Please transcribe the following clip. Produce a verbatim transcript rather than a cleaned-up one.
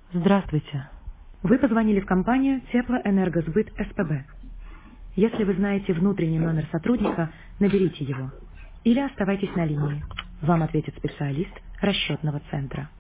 Здравствуйте. Вы позвонили в компанию Теплоэнергосбыт СПБ. Если вы знаете внутренний номер сотрудника, наберите его. Или оставайтесь на линии. Вам ответит специалист расчетного центра.